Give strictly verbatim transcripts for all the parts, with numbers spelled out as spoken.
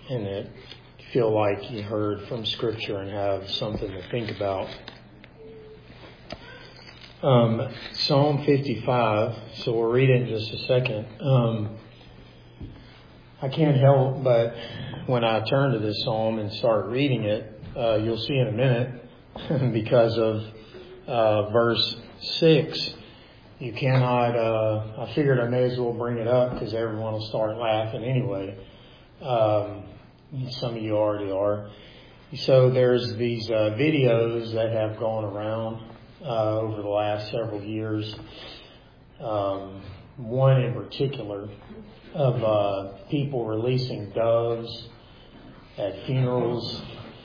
and that you feel like you heard from Scripture and have something to think about. Um, Psalm fifty-five, so we'll read it in just a second. Um, I can't help but when I turn to this psalm and start reading it, uh, you'll see in a minute, because of uh, verse six, you cannot, uh, I figured I may as well bring it up because everyone will start laughing anyway. Um, some of you already are. So there's these uh, videos that have gone around uh, over the last several years. Um, one in particular of uh, people releasing doves at funerals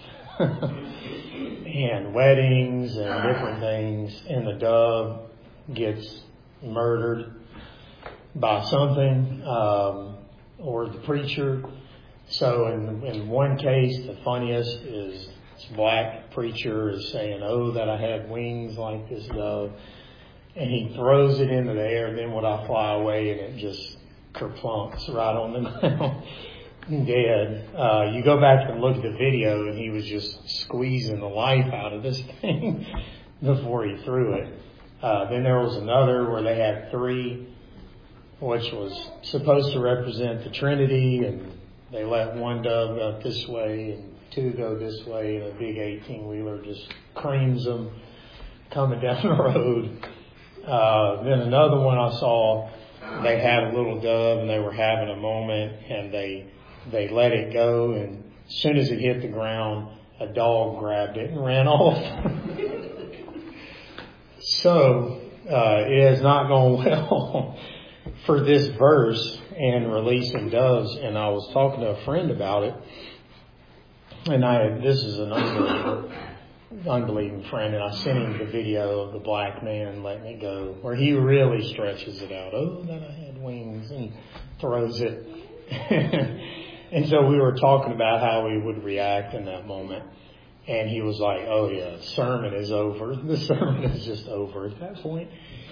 and weddings and different things, and the dove gets murdered by something, um, or the preacher. So in, in one case, the funniest is this black preacher is saying, "Oh, that I had wings like this dove," and he throws it into the air, and then would I fly away, and it just kerplunks right on the ground, dead. Uh, you go back and look at the video, and he was just squeezing the life out of this thing before he threw it. Uh, then there was another where they had three, which was supposed to represent the Trinity, and they let one dove go this way and two go this way, and a big eighteen-wheeler just creams them coming down the road. Uh, then another one I saw, they had a little dove and they were having a moment, and they they let it go, and as soon as it hit the ground, a dog grabbed it and ran off. So uh, it has not gone well for this verse and releasing doves. And I was talking to a friend about it, and I this is an unbelieving, unbelieving friend, and I sent him the video of the black man letting it go, where he really stretches it out. "Oh, that I had wings," and throws it. And so we were talking about how we would react in that moment. And he was like, "Oh yeah, the sermon is over. The sermon is just over at that point."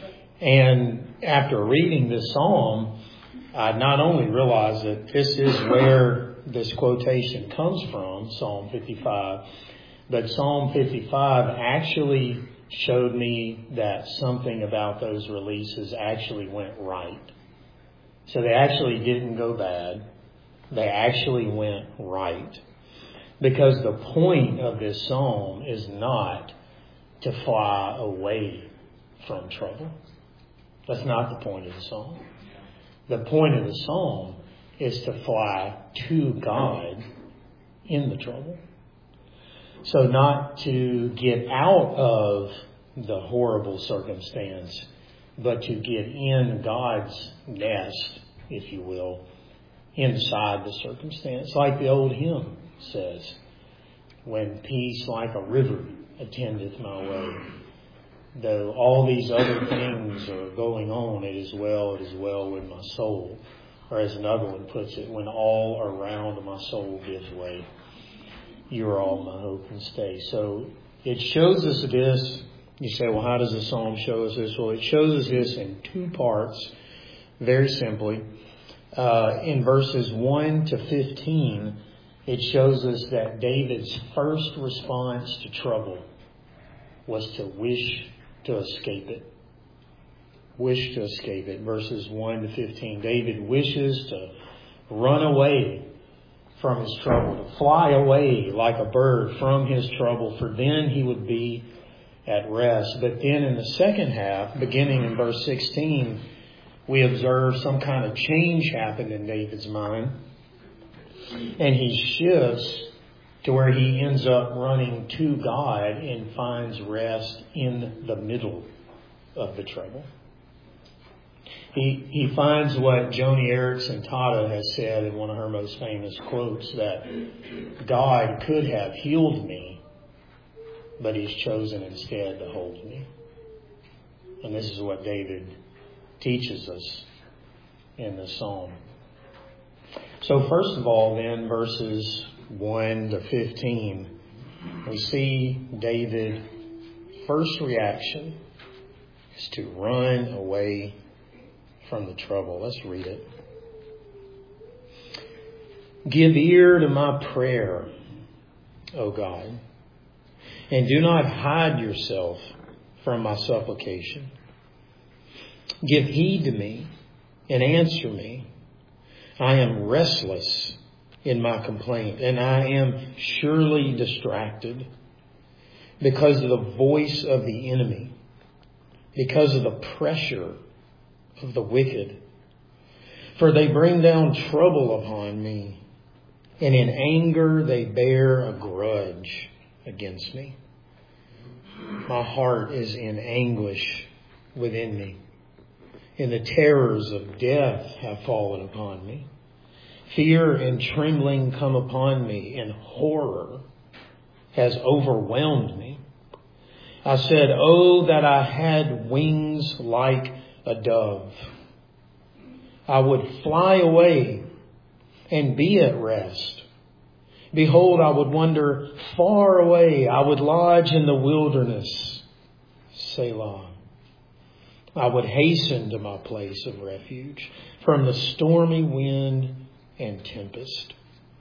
And after reading this psalm, I not only realized that this is where this quotation comes from, Psalm fifty-five, but Psalm fifty-five actually showed me that something about those releases actually went right. So they actually didn't go bad. They actually went right. Because the point of this psalm is not to fly away from trouble. That's not the point of the psalm. The point of the psalm is to fly to God in the trouble. So not to get out of the horrible circumstance, but to get in God's nest, if you will, inside the circumstance. Like the old hymn says, "When peace like a river attendeth my way, though all these other things are going on, it is well, it is well with my soul." Or as another one puts it, "When all around my soul gives way, you are all my hope and stay." So it shows us this. You say, well, how does the psalm show us this? Well, it shows us this in two parts, very simply. Uh, in verses one to fifteen, it shows us that David's first response to trouble was to wish to escape it. Wish to escape it. Verses one to fifteen. David wishes to run away from his trouble, to fly away like a bird from his trouble, for then he would be at rest. But then in the second half, beginning in verse sixteen, we observe some kind of change happened in David's mind. And he shifts to where he ends up running to God and finds rest in the middle of the trouble. He he finds what Joni Eareckson Tada has said in one of her most famous quotes, that God could have healed me, but he's chosen instead to hold me. And this is what David teaches us in the psalm. So first of all, then, verses one to fifteen, we see David's first reaction is to run away from the trouble. Let's read it. Give ear to my prayer, O God, and do not hide yourself from my supplication. Give heed to me and answer me. I am restless in my complaint, and I am surely distracted because of the voice of the enemy, because of the pressure of the wicked. For they bring down trouble upon me, and in anger they bear a grudge against me. My heart is in anguish within me, and the terrors of death have fallen upon me. Fear and trembling come upon me, and horror has overwhelmed me. I said, oh, that I had wings like a dove. I would fly away and be at rest. Behold, I would wander far away. I would lodge in the wilderness. Selah. I would hasten to my place of refuge from the stormy wind and tempest.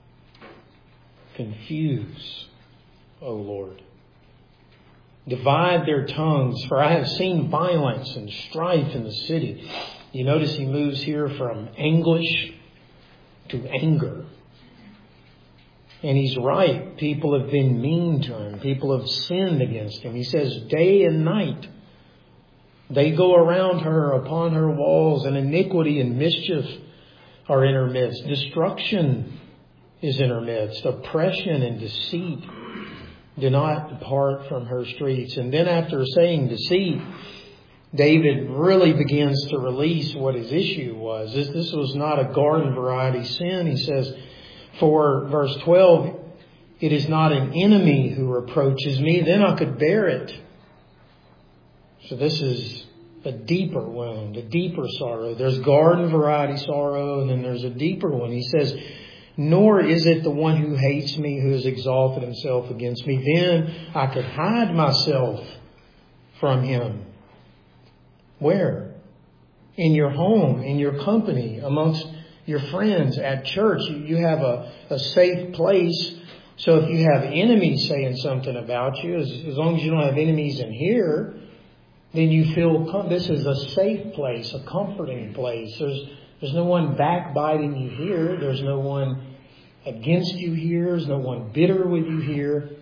Confuse, O Lord. Divide their tongues, for I have seen violence and strife in the city. You notice he moves here from anguish to anger. And he's right. People have been mean to him. People have sinned against him. He says, day and night they go around her upon her walls, and iniquity and mischief are in her midst. Destruction is in her midst. Oppression and deceit do not depart from her streets. And then after saying deceit, David really begins to release what his issue was. This, this was not a garden variety sin. He says, for verse twelve, it is not an enemy who reproaches me, then I could bear it. So this is a deeper wound, a deeper sorrow. There's garden variety sorrow, and then there's a deeper one. He says, nor is it the one who hates me who has exalted himself against me. Then I could hide myself from him. Where? In your home, in your company, amongst your friends, at church. You have a, a safe place. So if you have enemies saying something about you, as, as long as you don't have enemies in here, then you feel this is a safe place, a comforting place. There's there's no one backbiting you here. There's no one against you here. There's no one bitter with you here.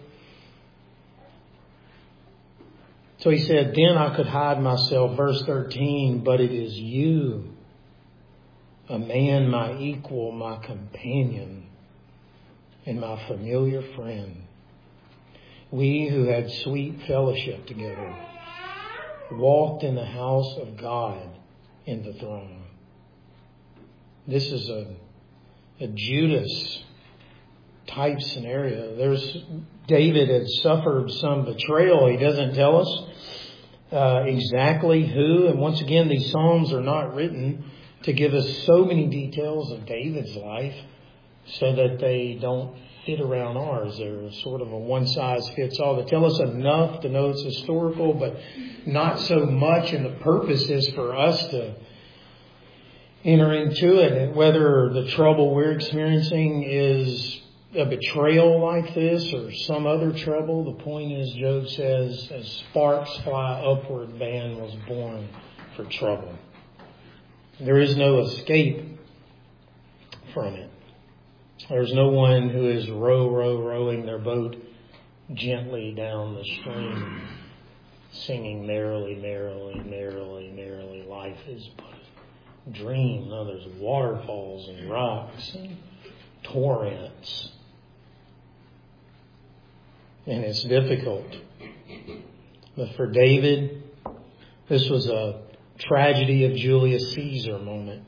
So he said, then I could hide myself. Verse thirteen, but it is you, a man, my equal, my companion, and my familiar friend. We who had sweet fellowship together walked in the house of God in the throne. This is a, a Judas type scenario. There's David had suffered some betrayal. He doesn't tell us uh, exactly who. And once again, these Psalms are not written to give us so many details of David's life so that they don't fit around ours. They're sort of a one-size-fits-all. They tell us enough to know it's historical, but not so much. And the purpose is for us to enter into it. And whether the trouble we're experiencing is a betrayal like this or some other trouble, the point is, Job says, as sparks fly upward, man was born for trouble. There is no escape from it. There's no one who is row, row, rowing their boat gently down the stream, singing merrily, merrily, merrily, merrily. Life is but a dream. No, there's waterfalls and rocks and torrents. And it's difficult. But for David, this was a tragedy of Julius Caesar moment.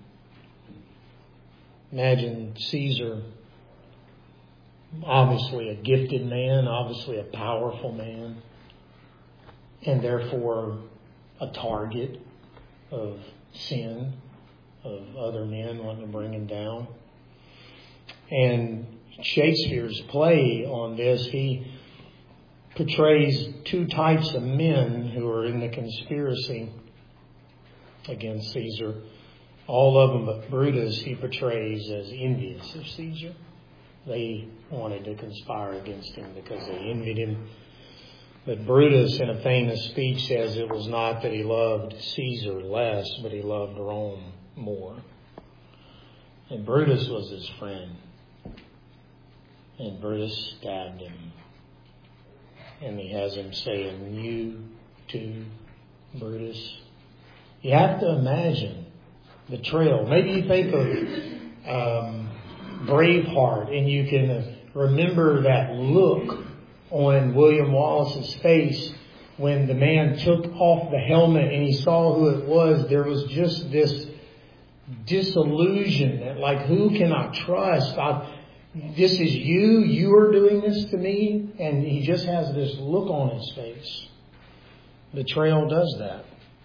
Imagine Caesar, obviously a gifted man, obviously a powerful man, and therefore a target of sin, of other men wanting to bring him down. And Shakespeare's play on this, he portrays two types of men who are in the conspiracy against Caesar. All of them but Brutus he portrays as envious of Caesar. They wanted to conspire against him because they envied him. But Brutus, in a famous speech, says it was not that he loved Caesar less, but he loved Rome more. And Brutus was his friend. And Brutus stabbed him. And he has him saying, "You too, Brutus." You have to imagine the trail. Maybe you think of um, Braveheart, and you can remember that look on William Wallace's face when the man took off the helmet and he saw who it was. There was just this disillusionment, like, who can I trust? I, this is you. You are doing this to me. And he just has this look on his face. Betrayal does that.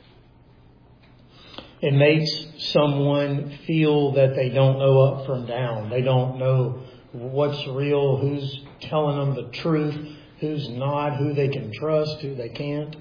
It makes someone feel that they don't know up from down. They don't know what's real, who's telling them the truth, who's not, who they can trust, who they can't.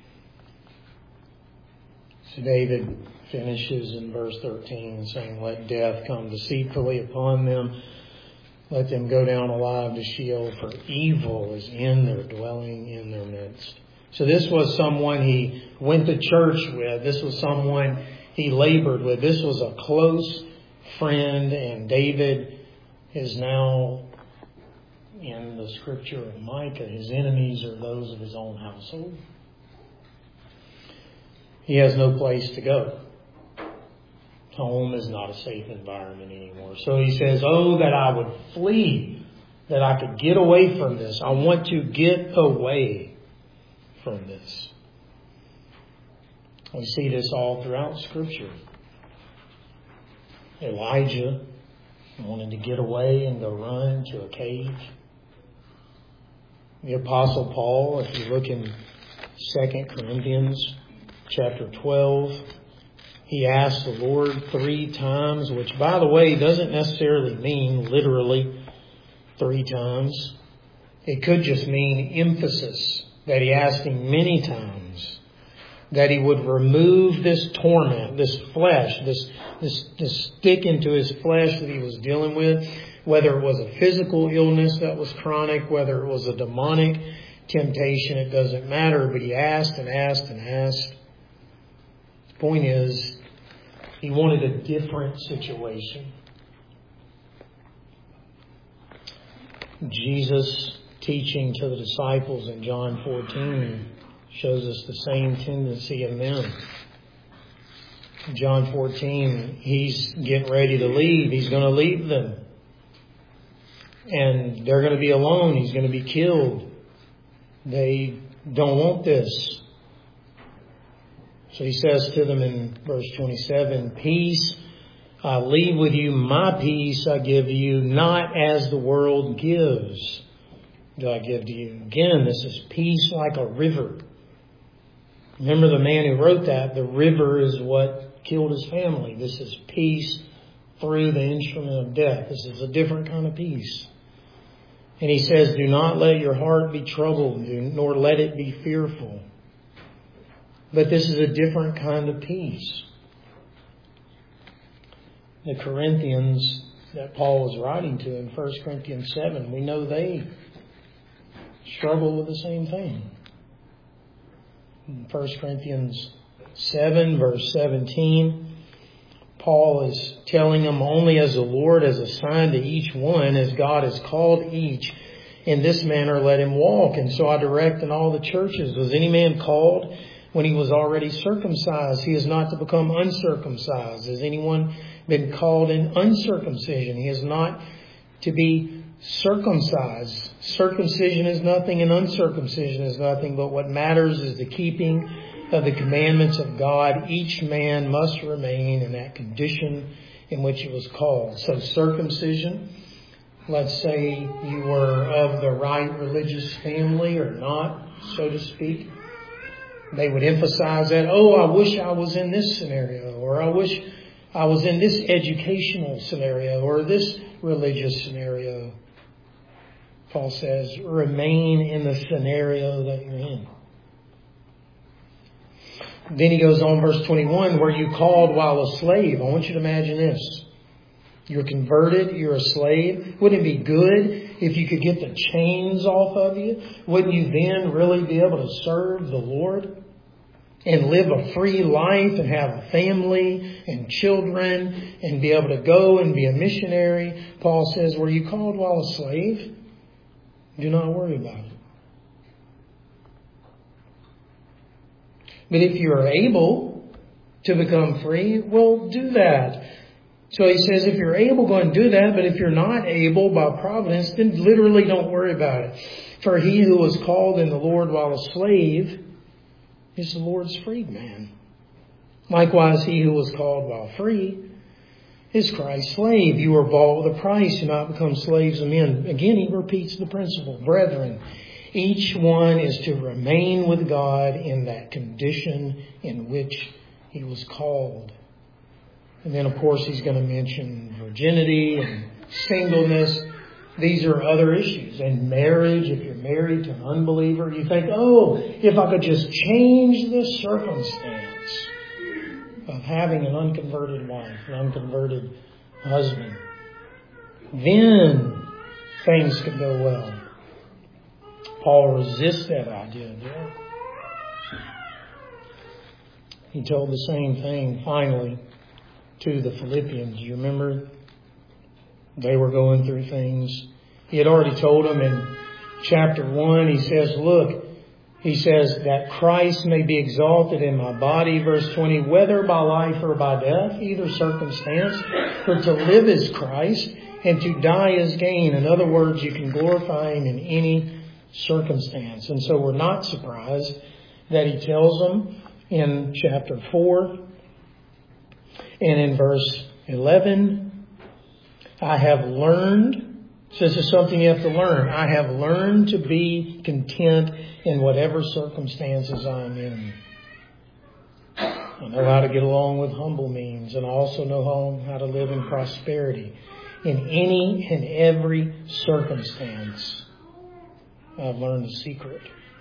So David finishes in verse thirteen saying, "Let death come deceitfully upon them. Let them go down alive to Sheol, for evil is in their dwelling in their midst." So this was someone he went to church with. This was someone he labored with. This was a close friend, and David is now, in the scripture of Micah, his enemies are those of his own household. He has no place to go. Home is not a safe environment anymore. So he says, "Oh, that I would flee, that I could get away from this. I want to get away from this." We see this all throughout Scripture. Elijah wanted to get away and go run to a cave. The Apostle Paul, if you look in Second Corinthians chapter twelve, he asked the Lord three times, which, by the way, doesn't necessarily mean literally three times. It could just mean emphasis, that he asked him many times that he would remove this torment, this flesh, this, this, this stick into his flesh that he was dealing with, whether it was a physical illness that was chronic, whether it was a demonic temptation, it doesn't matter. But he asked and asked and asked. The point is, he wanted a different situation. Jesus teaching to the disciples in John fourteen shows us the same tendency in them. In John fourteen, he's getting ready to leave. He's going to leave them. And they're going to be alone. He's going to be killed. They don't want this. So he says to them in verse twenty-seven, "Peace I leave with you, my peace I give to you, not as the world gives do I give to you." Again, this is peace like a river. Remember the man who wrote that, the river is what killed his family. This is peace through the instrument of death. This is a different kind of peace. And he says, "Do not let your heart be troubled, nor let it be fearful." But this is a different kind of peace. The Corinthians that Paul was writing to in First Corinthians seven, we know they struggle with the same thing. In First Corinthians seven, verse seventeen, Paul is telling them, "Only as the Lord has assigned to each one, as God has called each, in this manner let him walk. And so I direct in all the churches. Was any man called when he was already circumcised? He is not to become uncircumcised. Has anyone been called in uncircumcision? He is not to be circumcised. Circumcision is nothing and uncircumcision is nothing, but what matters is the keeping of the commandments of God. Each man must remain in that condition in which he was called." So circumcision, let's say you were of the right religious family or not, so to speak, they would emphasize that, "Oh, I wish I was in this scenario," or "I wish I was in this educational scenario," or "this religious scenario." Paul says, remain in the scenario that you're in. Then he goes on, verse twenty-one, "Were you called while a slave?" I want you to imagine this. You're converted. You're a slave. Wouldn't it be good if you could get the chains off of you? Wouldn't you then really be able to serve the Lord and live a free life and have a family and children and be able to go and be a missionary? Paul says, were you called while a slave? Do not worry about it. But if you are able to become free, well, do that. So he says, if you're able, go and do that. But if you're not able by providence, then literally don't worry about it. For he who was called in the Lord while a slave is the Lord's freedman. Likewise, he who was called while free is Christ's slave. You were bought with a price. Do not become slaves of men. Again, he repeats the principle. Brethren, each one is to remain with God in that condition in which he was called. And then, of course, he's going to mention virginity and singleness. These are other issues. And marriage, if you're married to an unbeliever, you think, oh, if I could just change the circumstance of having an unconverted wife, an unconverted husband, then things could go well. Paul resists that idea there. He told the same thing, finally, to the Philippians. You remember? They were going through things. He had already told them in chapter one, he says, look, he says that Christ may be exalted in my body, verse twenty, whether by life or by death, either circumstance, for to live is Christ and to die is gain. In other words, you can glorify Him in any circumstance. And so we're not surprised that he tells them in chapter four and in verse eleven, I have learned, so this is something you have to learn, I have learned to be content in whatever circumstances I'm in. I know how to get along with humble means, and I also know how to live in prosperity. In any and every circumstance, I've learned the secret.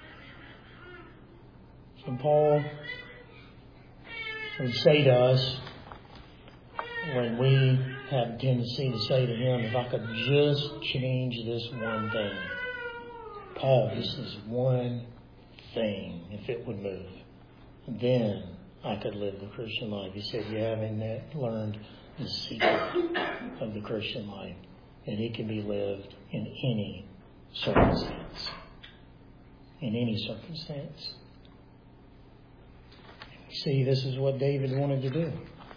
So Paul would say to us, when we have a tendency to say to him, if I could just change this one thing. Paul, this is one thing, if it would move, then I could live the Christian life. He said, you haven't learned the secret of the Christian life, and it can be lived in any circumstance. In any circumstance. You see, this is what David wanted to do.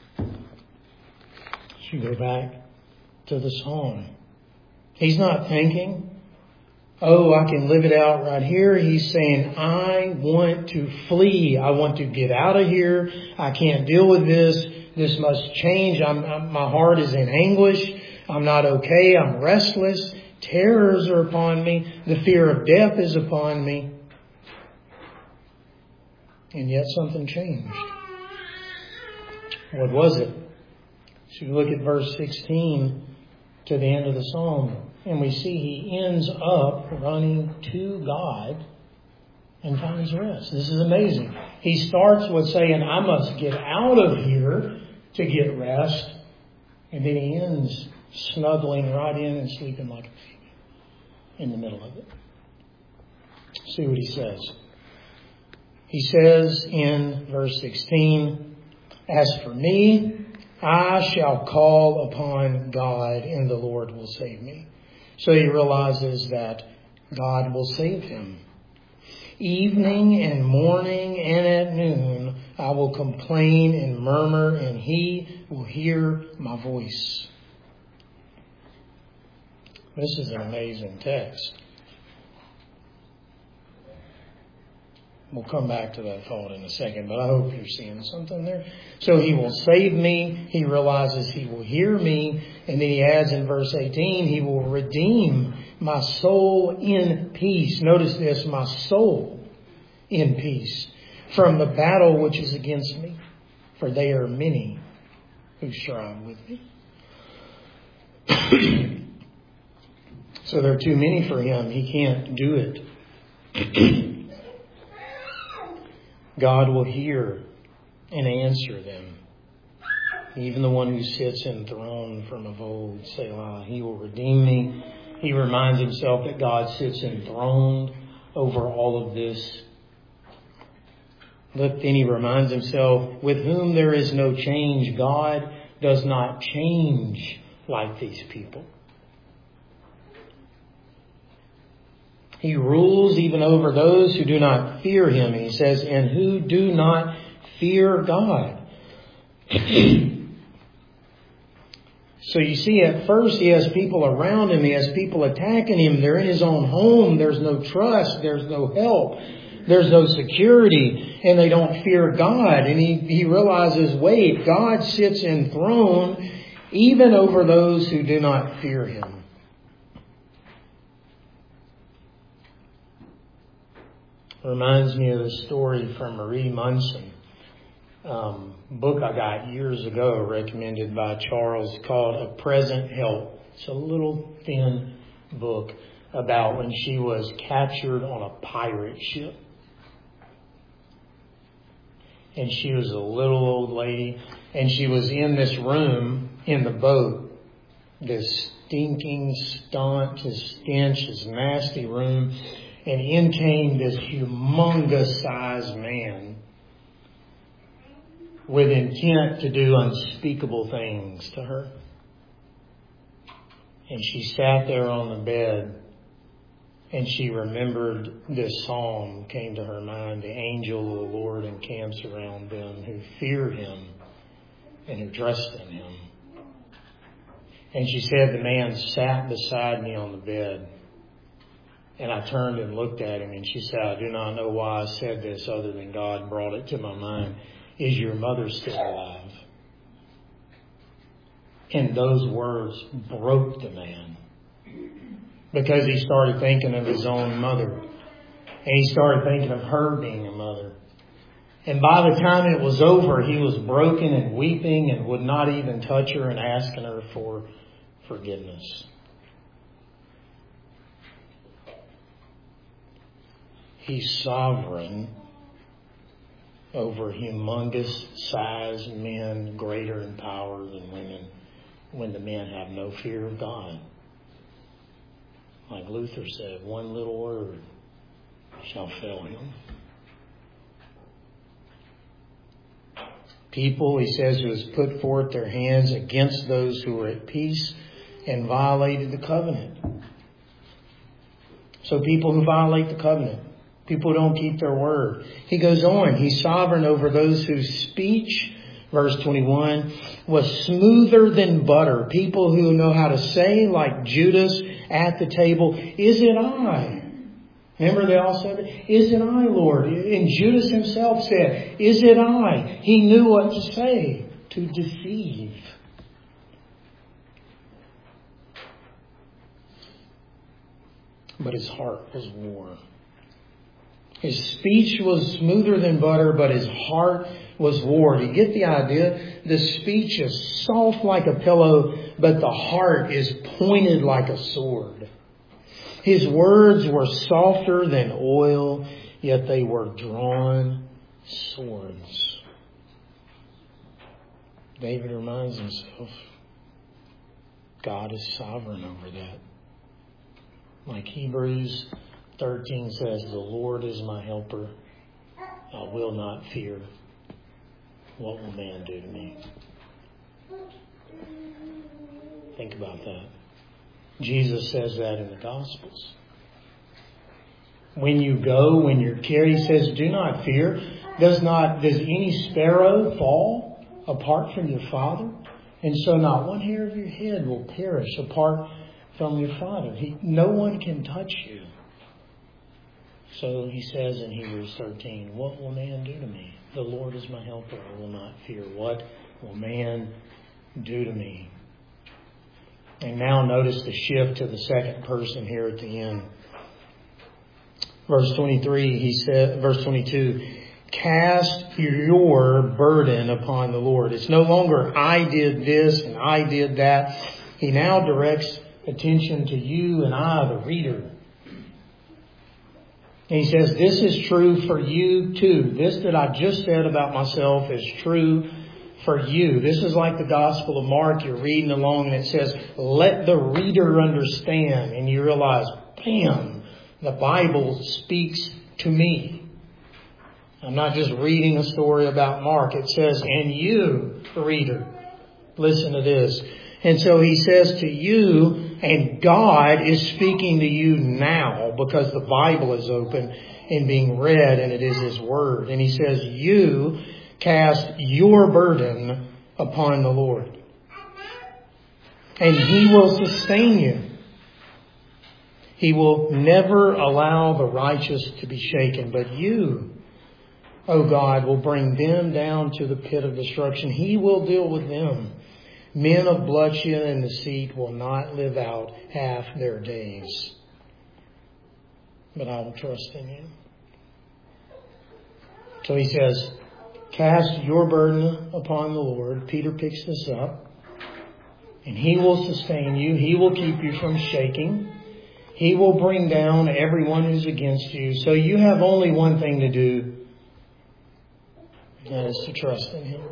You go back to the song. He's not thinking, oh, I can live it out right here. He's saying, I want to flee. I want to get out of here. I can't deal with this. This must change. I'm, I'm, my heart is in anguish. I'm not okay. I'm restless. Terrors are upon me. The fear of death is upon me. And yet something changed. What was it? So you look at verse sixteen to the end of the psalm, and we see he ends up running to God and finds rest. This is amazing. He starts with saying, I must get out of here to get rest. And then he ends snuggling right in and sleeping like a baby in the middle of it. See what he says. He says in verse sixteen, as for me, I shall call upon God and the Lord will save me. So he realizes that God will save him. Evening and morning and at noon, I will complain and murmur, and he will hear my voice. This is an amazing text. We'll come back to that thought in a second, but I hope you're seeing something there. So he will save me. He realizes he will hear me. And then he adds in verse eighteen, he will redeem my soul in peace. Notice this, my soul in peace from the battle which is against me. For they are many who strive with me. So there are too many for him. He can't do it. God will hear and answer them. even the one who sits enthroned from of old, Selah. He will redeem me. He reminds himself that God sits enthroned over all of this. Look, then he reminds himself, with whom there is no change, God does not change like these people. He rules even over those who do not fear him. He says, and who do not fear God. So you see, at first he has people around him. He has people attacking him. They're in his own home. There's no trust. There's no help. There's no security. And they don't fear God. And he, he realizes, wait, God sits enthroned even over those who do not fear him. Reminds me of a story from Marie Munson. Um, book I got years ago, recommended by Charles, called A Present Help. It's a little thin book about when she was captured on a pirate ship. And she was a little old lady, and she was in this room in the boat, this stinking, staunch, this stench, this nasty room, and in came this humongous sized man with intent to do unspeakable things to her. And she sat there on the bed, and she remembered this psalm came to her mind. The angel of the Lord encamps around them who fear him and who trust in him. And she said, the man sat beside me on the bed. And I turned and looked at him, and she said, I do not know why I said this other than God brought it to my mind. Is your mother still alive? And those words broke the man, because he started thinking of his own mother. And he started thinking of her being a mother. And by the time it was over, he was broken and weeping and would not even touch her and asking her for forgiveness. He's sovereign over humongous sized men, greater in power than women, when the men have no fear of God. Like Luther said, one little word shall fail him. People, he says, who has put forth their hands against those who were at peace and violated the covenant. So people who violate the covenant. People who don't keep their word. He goes on. He's sovereign over those whose speech, verse twenty-one, was smoother than butter. People who know how to say, like Judas at the table, is it I? Remember they all said it? Is it I, Lord? And Judas himself said, is it I? He knew what to say to deceive. But his heart was war. His speech was smoother than butter, but his heart was war. Do you get the idea? The speech is soft like a pillow, but the heart is pointed like a sword. His words were softer than oil, yet they were drawn swords. David reminds himself, God is sovereign over that. Like Hebrews thirteen says, the Lord is my helper. I will not fear. What will man do to me? Think about that. Jesus says that in the Gospels. When you go, when you're carried, he says, do not fear. Does not, does any sparrow fall apart from your Father? And so not one hair of your head will perish apart from your Father. He, no one can touch you. So he says in Hebrews thirteen, what will man do to me? The Lord is my helper. I will not fear. What will man do to me? And now notice the shift to the second person here at the end. Verse twenty-three, he said, verse twenty-two, cast your burden upon the Lord. It's no longer I did this and I did that. He now directs attention to you and I, the reader. And he says, this is true for you too. This that I just said about myself is true for you. This is like the Gospel of Mark. You're reading along and it says, let the reader understand. And you realize, bam, the Bible speaks to me. I'm not just reading a story about Mark. It says, and you, reader, listen to this. And so he says to you, and God is speaking to you now because the Bible is open and being read and it is His Word. And He says, you cast your burden upon the Lord. And He will sustain you. He will never allow the righteous to be shaken. But you, O God, will bring them down to the pit of destruction. He will deal with them. Men of bloodshed and deceit will not live out half their days. But I will trust in you. So he says, cast your burden upon the Lord. Peter picks this up. And He will sustain you. He will keep you from shaking. He will bring down everyone who's against you. So you have only one thing to do. And that is to trust in Him.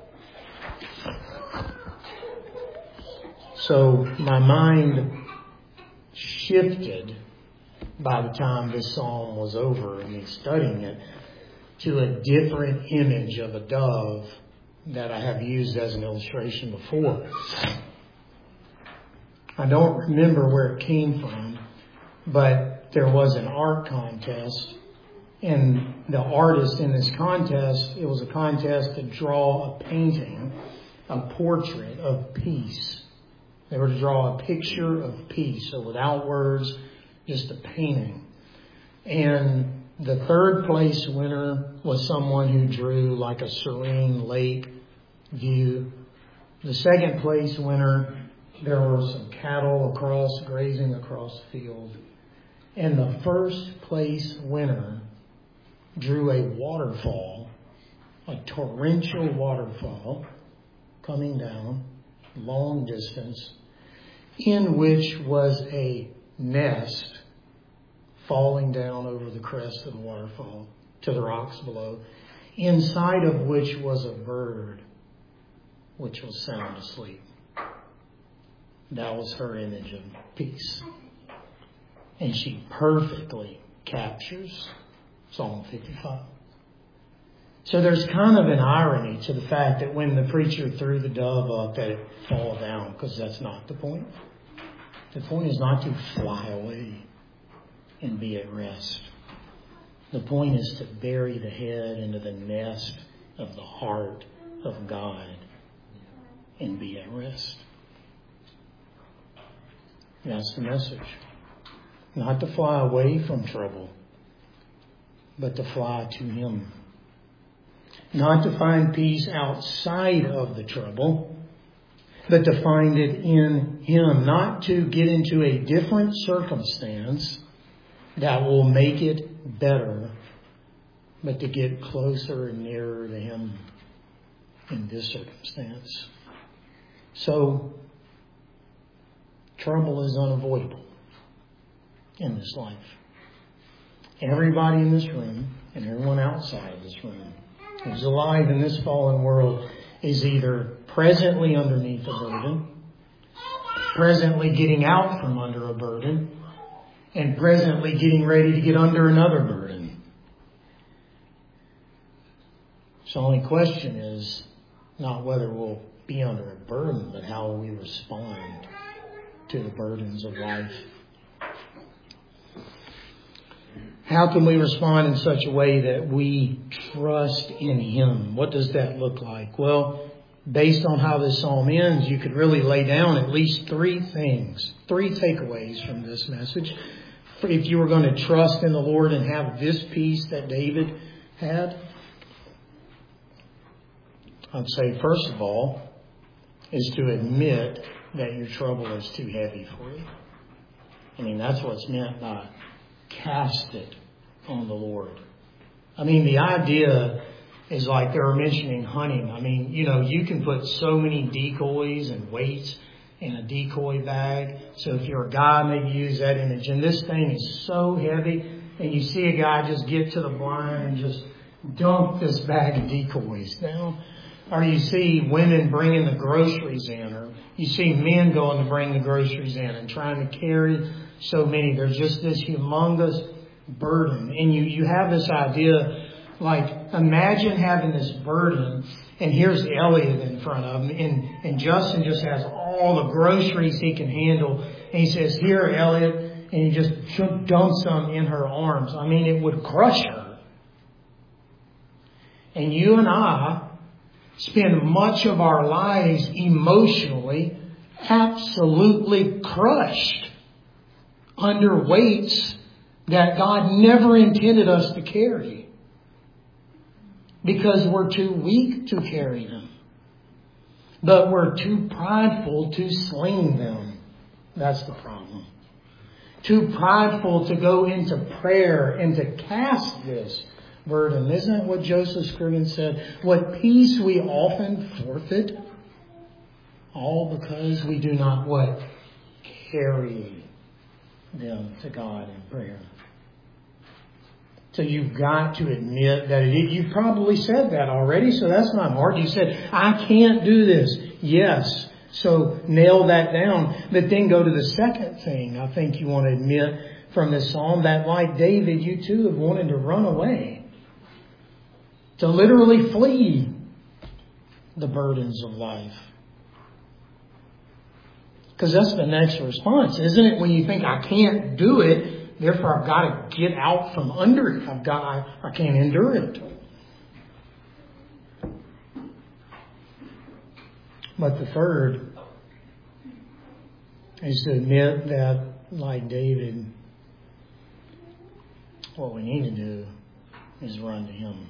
So my mind shifted by the time this psalm was over and me studying it to a different image of a dove that I have used as an illustration before. I don't remember where it came from, but there was an art contest, and the artist in this contest, it was a contest to draw a painting, a portrait of peace. They were to draw a picture of peace, so without words, just a painting. And the third place winner was someone who drew like a serene lake view. The second place winner, there were some cattle across, grazing across the field. And the first place winner drew a waterfall, a torrential waterfall coming down long distance, in which was a nest falling down over the crest of the waterfall to the rocks below, inside of which was a bird which was sound asleep. That was her image of peace. And she perfectly captures Psalm fifty-five. So there's kind of an irony to the fact that when the preacher threw the dove up, that it fall down, because that's not the point. The point is not to fly away and be at rest. The point is to bury the head into the nest of the heart of God and be at rest. That's the message. Not to fly away from trouble, but to fly to Him. Not to find peace outside of the trouble, but to find it in Him. Not to get into a different circumstance that will make it better, but to get closer and nearer to Him in this circumstance. So, trouble is unavoidable in this life. Everybody in this room and everyone outside of this room who's alive in this fallen world is either presently underneath a burden, presently getting out from under a burden, and presently getting ready to get under another burden. So the only question is not whether we'll be under a burden, but how we respond to the burdens of life. How can we respond in such a way that we trust in Him? What does that look like? Well, based on how this psalm ends, you could really lay down at least three things, three takeaways from this message. If you were going to trust in the Lord and have this peace that David had, I'd say, first of all, is to admit that your trouble is too heavy for you. I mean, that's what's meant by cast it on the Lord. I mean, the idea is like they were mentioning hunting. I mean, you know, you can put so many decoys and weights in a decoy bag. So if you're a guy, maybe use that image. And this thing is so heavy, and you see a guy just get to the blind and just dump this bag of decoys down. or you see women bringing the groceries in, or you see men going to bring the groceries in and trying to carry so many. There's just this humongous burden. And you, you have this idea, like, imagine having this burden, and here's Elliot in front of him, and, and Justin just has all the groceries he can handle. And he says, "Here, Elliot," and he just dumps them in her arms. I mean, it would crush her. And you and I spend much of our lives emotionally absolutely crushed under weights that God never intended us to carry, because we're too weak to carry them. But we're too prideful to sling them. That's the problem. Too prideful to go into prayer and to cast this burden. Isn't that what Joseph Scriven said? What peace we often forfeit, all because we do not what? Carry them to God in prayer. So you've got to admit that it, you've probably said that already, so that's not hard. You said, "I can't do this." Yes. So nail that down. But then go to the second thing I think you want to admit from this psalm, that like David, you too have wanted to run away. To literally flee the burdens of life. Because that's the next response, isn't it? When you think, "I can't do it, therefore I've got to get out from under it. I've got, I, I can't endure it." But the third is to admit that, like David, what we need to do is run to Him.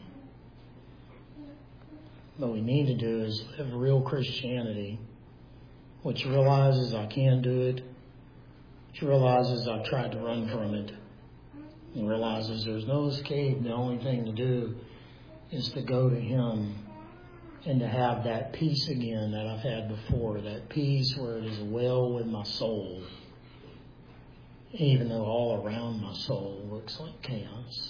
What we need to do is live real Christianity, which realizes I can't do it, which realizes I've tried to run from it, and realizes there's no escape. The only thing to do is to go to Him and to have that peace again that I've had before, that peace where it is well with my soul, even though all around my soul looks like chaos.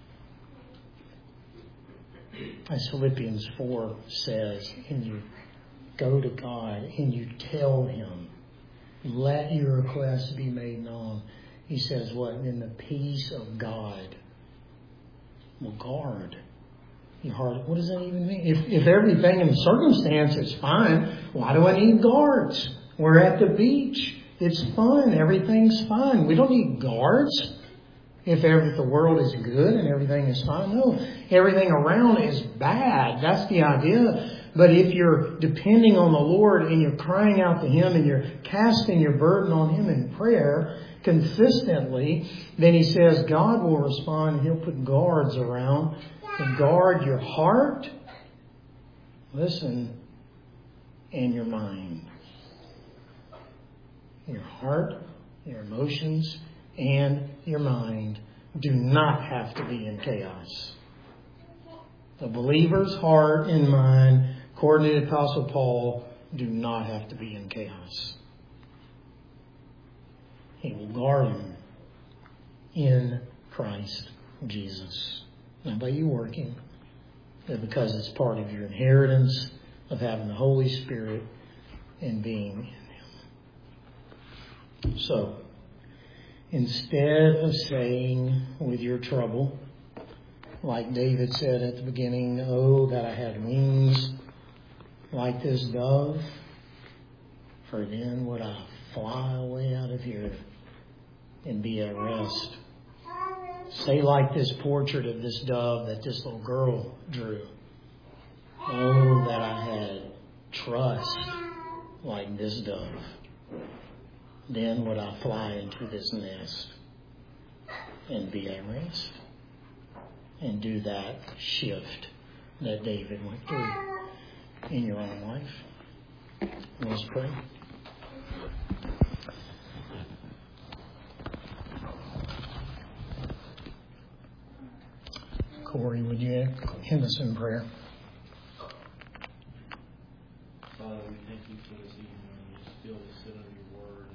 As Philippians four says, and you go to God and you tell Him, let your requests be made known. He says what? In the peace of God will guard your heart. What does that even mean? If, if everything in the circumstance is fine, why do I need guards? We're at the beach. It's fun. Everything's fine. We don't need guards. If every, the world is good and everything is fine. No, everything around is bad. That's the idea. But if you're depending on the Lord and you're crying out to Him and you're casting your burden on Him in prayer consistently, then He says God will respond. He'll put guards around to guard your heart, listen, and your mind. Your heart, your emotions, and your mind do not have to be in chaos. The believer's heart and mind, according to the Apostle Paul, do not have to be in chaos. He will guard them in Christ Jesus. Not by you working, but because it's part of your inheritance of having the Holy Spirit and being in Him. So, instead of saying with your trouble, like David said at the beginning, "Oh, that I had wings like this dove, for then would I fly away out of here and be at rest." Say like this portrait of this dove that this little girl drew. "Oh, that I had trust like this dove. Then would I fly into this nest and be at rest." And do that shift that David went through in your own life. Let's pray. Corey, would you end us in prayer? Father, we thank You for this evening. We still to sit under Your Word.